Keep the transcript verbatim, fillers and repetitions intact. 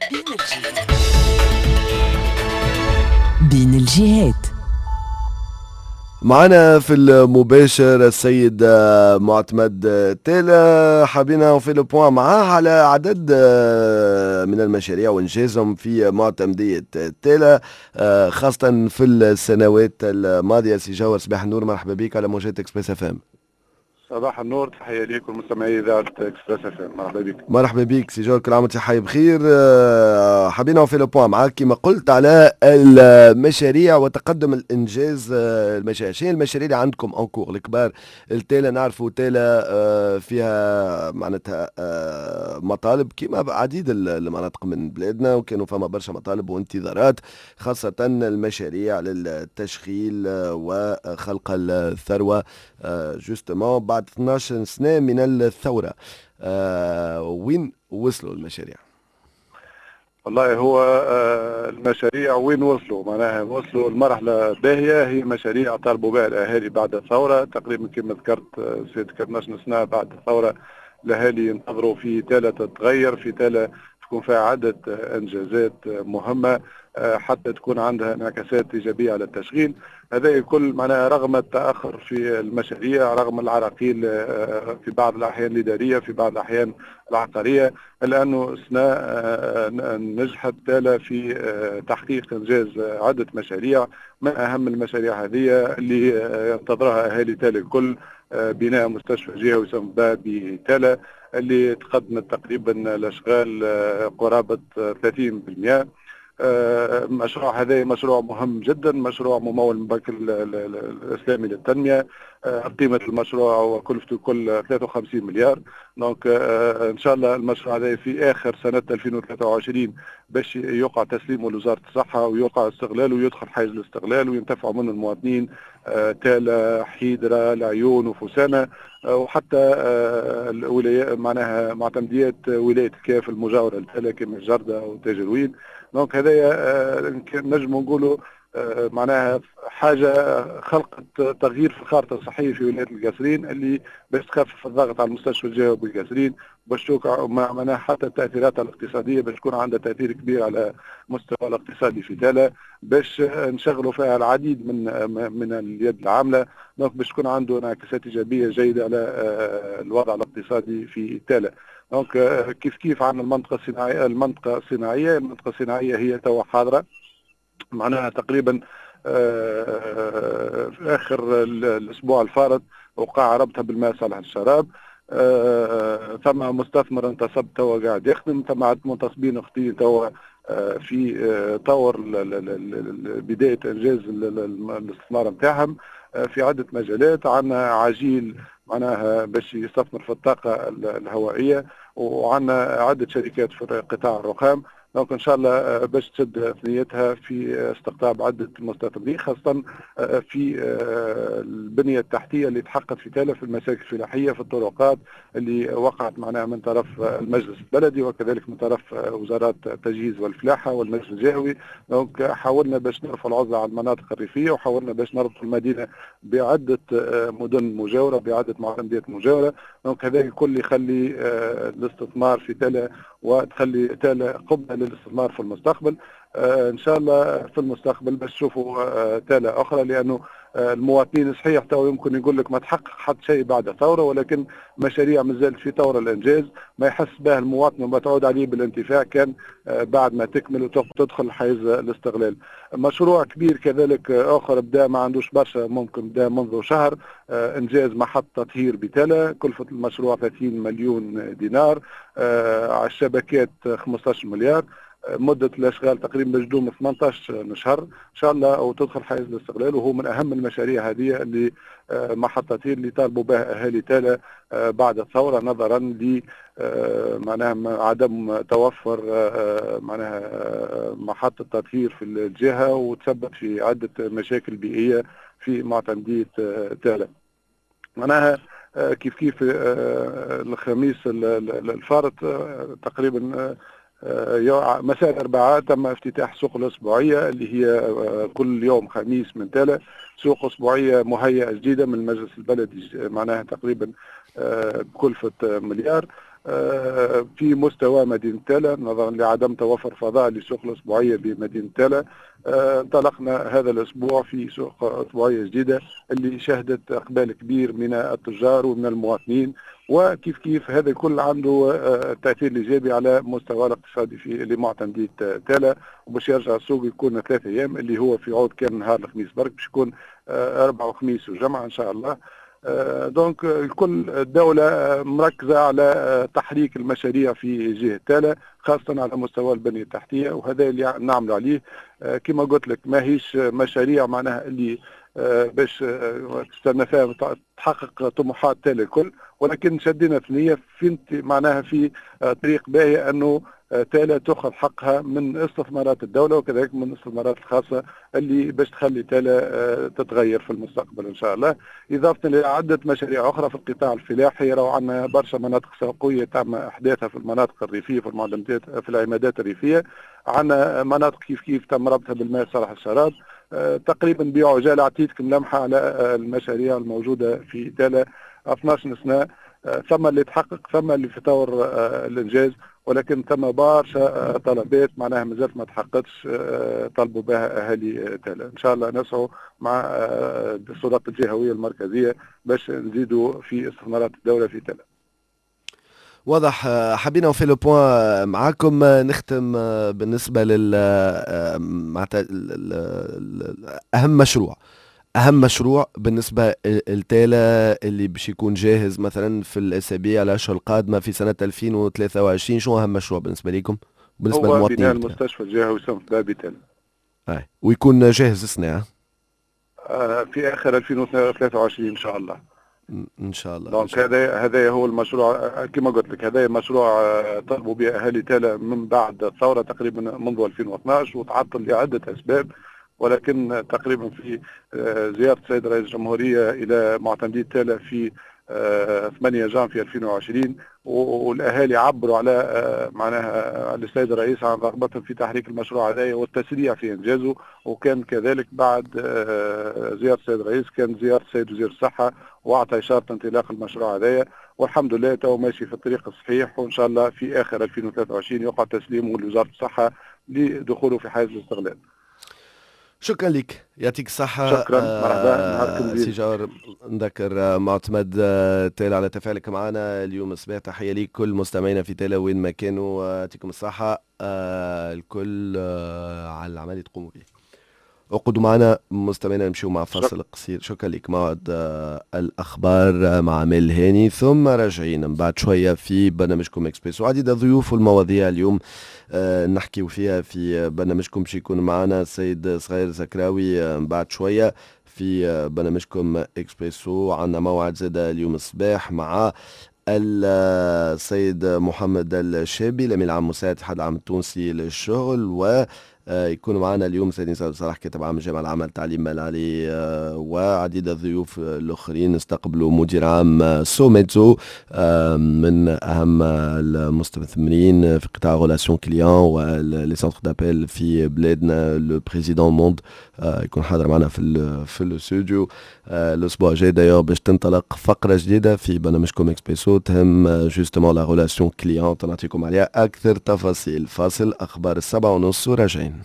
بين الجهات. بين الجهات. معنا في المباشر السيد آه، معتمد آه، تيلا. حابين في لو بوان معاه على عدد آه، من المشاريع وانجازهم في معتمدية تيلا، آه، خاصة في السنوات الماضية. سي جوهر صباح النور، مرحبا بك على موجات اكسبريس اف ام. صباح النور، تحية ليكم مستمعي إذاعة إكسبريس اف ام. مرحبا بك. مرحبا بك سي جورج، كل عام وانت حي بخير. آه، حابين في لو بوان معاك كما قلت على المشاريع وتقدم الانجاز. آه، المشاريع، شنو المشاريع اللي عندكم انكور الكبار؟ التالا نعرفوا تالا آه، فيها معناتها آه، مطالب كما عديد ال- المناطق من بلادنا، وكانوا فما برشا مطالب وانتظارات، خاصة المشاريع للتشغيل آه، وخلق الثروة جوستومون بعد اثناش سنة من الثورة. آه وين وصلوا المشاريع؟ والله هو آه المشاريع وين وصلوا؟ معناها وصلوا المرحلة باهية، هي مشاريع طالبوا بها الأهالي بعد الثورة تقريبا كما ذكرت آه، سيد كرناش سنة بعد الثورة. الأهالي ينتظروا في تالة تتغير، في تالة تكون فيها عدة آه، إنجازات آه، مهمة، آه، حتى تكون عندها انعكاسات إيجابية على التشغيل. هذا الكل معناها رغم التأخر في المشاريع، رغم العراقيل آه، في بعض الأحيان الإدارية، في بعض الأحيان العقارية، إلا أنه سنا آه، نجحت تالا في آه، تحقيق إنجاز آه، عدة مشاريع. من أهم المشاريع هذه اللي آه، ينتظرها أهالي تالا الكل آه، بناء مستشفى جهوي يسمى بتالا، اللي تقدمت تقريبا الأشغال آه، قرابة آه، ثلاثين بالمئة. آه، مشروع هذا مشروع مهم جدا، مشروع ممول من البنك ال- ال- ال- الإسلامي للتنمية. آه، قيمة المشروع وكلفته كل ثلاثة وخمسين مليار. دونك آه، إن شاء الله المشروع هذا في آخر سنة ألفين وثلاثة وعشرين باش يقع تسليمه لوزارة الصحة ويقع استغلاله ويدخل حيز الاستغلال وينتفعوا منه المواطنين آه، تالا، حيدرة، العيون وفسانة، آه، وحتى آه، الولايات معناها معتمديات ولاية الكاف المجاورة لتالا كما الجردة وتاجروين. دونك هذايا آه، نجم نقولوا آه، معناها حاجة خلقت تغيير في الخارطة الصحية في ولاية القصرين، اللي باش تخفف الضغط على المستشفى الجوي بالقصرين، باش توقع معناها حتى التأثيرات الاقتصادية باش تكون عندها تأثير كبير على المستوى الاقتصادي في تالا، باش نشغلوا فيها العديد من من اليد العاملة. دونك باش تكون عنده انعكاسات إيجابية جيدة على آه، الوضع الاقتصادي في تالا. دونك آه، كيف كيف عن المنطقة الصناعية، المنطقة الصناعية المنطقة الصناعية هي توا حاضرة، معناها تقريبا آه، في آخر ال- الأسبوع الفارط وقع ربطها بالماء صالح للشراب. آه، ثم مستثمر انتصب توا قاعد يخدم، ثم عدد منتصبين اختي توا آه، في آه، طور ل- ل- ل- ل- بداية إنجاز ال- ال- الاستثمار نتاعهم آه، في عدة مجالات. عندنا عجيل معناها باش يستثمر في الطاقة ال- الهوائية، وعندنا عدة شركات في قطاع الرخام. دونك ان شاء الله آه، باش تشد ثنيتها في آه، استقطاب عده مستثمرين، خاصه آه، في آه، البنيه التحتيه اللي تحققت في تالا، في المساكن الفلاحيه، في الطرقات اللي وقعت معناها من طرف آه، المجلس البلدي وكذلك من طرف آه، وزارات التجهيز والفلاحه والمجلس الجهوي. دونك حاولنا باش نرفع العزله على المناطق الريفيه، وحاولنا باش نربط المدينه بعده آه، مدن مجاوره، بعده معتمديات مجاوره. دونك هذا الكل يخلي آه، الاستثمار في تالا وتخلي تالا قبلة للاستثمار في المستقبل. آه ان شاء الله في المستقبل باش تشوفوا آه تالا اخرى، لانه آه المواطنين صحيح تو يمكن يقول لك ما تحقق حتى شيء بعد الثوره، ولكن مشاريع مازال في طور الانجاز ما يحس به المواطن وما تعود عليه بالانتفاع كان آه بعد ما تكمل وتدخل حيز الاستغلال. مشروع كبير كذلك آه اخر بدا ما عندوش برشا، ممكن بدا منذ شهر، آه انجاز محطه تطهير بتالا، كلفه المشروع ثلاثين مليون دينار، آه على الشبكات خمسطاش مليار، آه مدة الأشغال تقريبا مجدوم ثمانطاش شهر إن شاء الله، وتدخل حيز الاستغلال. وهو من أهم المشاريع هذه اللي آه محطتين اللي طالبوا بها أهالي تالا آه بعد الثورة، نظرا ل آه معناها عدم توفر آه معناها آه محطة تطهير في الجهة، وتسبب في عدة مشاكل بيئية في معتمدية آه تالا. معناها آه، كيف كيف آه، الخميس ال- ال- الفارط آه، تقريبا آه، يو- مساء الأربعاء تم افتتاح سوق الأسبوعية، اللي هي آه، كل يوم خميس من تالا، سوق أسبوعية مهيئة جديدة من المجلس البلدي، معناها تقريبا آه، بكلفة آه، مليار. في مستوى مدينة تالا نظرا لعدم توفر فضاء لسوق الأسبوعية بمدينة تالا. انطلقنا هذا الأسبوع في سوق أسبوعية جديدة اللي شهدت إقبال كبير من التجار ومن المواطنين، وكيف كيف هذا الكل عنده تأثير إيجابي على مستوى الاقتصادي في لمعتمدية تالا. وباش يرجع السوق يكون ثلاثة أيام اللي هو في عود كان نهار الخميس برك، باش يكون أربعة وخميس وجمعة إن شاء الله. دونك الكل الدولة مركزة على تحريك المشاريع في جهة تالا خاصة على مستوى البنية التحتية، وهذا اللي نعمل عليه. كما قلت لك ماهيش مشاريع معناها اللي باش تستنى فيها تحقق طموحات تالا الكل، ولكن شدينا ثنية في معناها في طريق باهية أنه تالا تأخذ حقها من استثمارات الدولة وكذلك من الاستثمارات الخاصة اللي باش تخلي تالا تتغير في المستقبل إن شاء الله. إضافة لعدة مشاريع أخرى في القطاع الفلاحي، راهو عندنا برشا مناطق سوقية تم إحداثها في المناطق الريفية في المعدمات في العمادات الريفية. عندنا مناطق كيف كيف تم ربطها بالماء صالح الشراب. تقريبا بعجالة أعطيتكم لمحة على المشاريع الموجودة في تالا اثناش سنة، ثم اللي تحقق ثم اللي في طور الإنجاز، ولكن ثم برشا طلبات معناها مازالت ما تحققتش طلبوا بها أهالي تالا. إن شاء الله نسعوا مع السلطات الجهوية المركزية باش نزيدوا في استثمارات الدولة في تالا. واضح. حبينا في لو بوان معاكم. نختم بالنسبة لل أهم مشروع أهم مشروع بالنسبة لتالا اللي باش يكون جاهز مثلا في الأسابيع الأشهر القادمة في سنة ألفين وثلاثة وعشرين. شو أهم مشروع بالنسبة لكم بالنسبة للمواطنين؟ هو بناء المستشفى الجهوي سمت بابي تالا. أي ويكون جاهز السنة في آخر ألفين وثلاثة وعشرين إن شاء الله. ان شاء الله. دونك هذا هذا هو المشروع كما قلت لك، هذا مشروع طلبوا به اهالي تالا من بعد الثوره تقريبا منذ ألفين واثناش وتعطل لعده اسباب، ولكن تقريبا في زياره السيد رئيس الجمهوريه الى معتمديه تالا في ثمانية جانفي ألفين وعشرين والاهالي عبروا على معناها السيد الرئيس عن رغبتهم في تحريك المشروع هذا والتسريع في انجازه. وكان كذلك بعد زياره السيد الرئيس كان زياره السيد وزير الصحه واعطى اشاره انطلاق المشروع هذا، والحمد لله تو ماشي في الطريق الصحيح، وان شاء الله في اخر ألفين وثلاثة وعشرين يقع تسليمه لوزاره الصحه لدخوله في حيز الاستغلال. شكرا لك، يعطيك الصحة. شكرا. مرحبا. نهاركم سي جار. نذكر معتمد تالا على تفاعلك معنا اليوم الصباح. تحية ليك كل مستمعينا في تالا وين ما كانوا. يعطيكم الصحة الكل على العمل اللي تقوموا به. اقعدوا معنا مستمعينا، نمشيو مع فاصل قصير. شكرا لك. موعد الأخبار مع ميل هاني، ثم راجعين من بعد شوية في برنامجكم إكسبريسو. عديد الضيوف والمواضيع اليوم أه نحكي فيها في برنامجكم. باش يكون معنا السيد صغير زكراوي من بعد شوية في برنامجكم إكسبريسو. عندنا موعد زاد اليوم الصباح مع السيد محمد الشابي الأمين العام مساعد الاتحاد العام التونسي للشغل، و يكون معنا اليوم سيد نزار صلاح كاتب عام الجامعة العامة للتعليم المالي، وعديد الضيوف الآخرين. استقبلوا مدير عام سوميتزو من أهم المستثمرين في قطاع غولاسيون كليون ولي سنتر دابيل في بلادنا. لو بريزيدون موند يكون حاضر معنا في في الاستوديو الأسبوع الجاي دايوغ باش تنطلق فقرة جديدة في برنامجكم إكسبريسو تهم جوستومون لا غولاسيون كليون، تنعطيكم عليها أكثر تفاصيل. فاصل أخبار السبعة ونص وراجعين.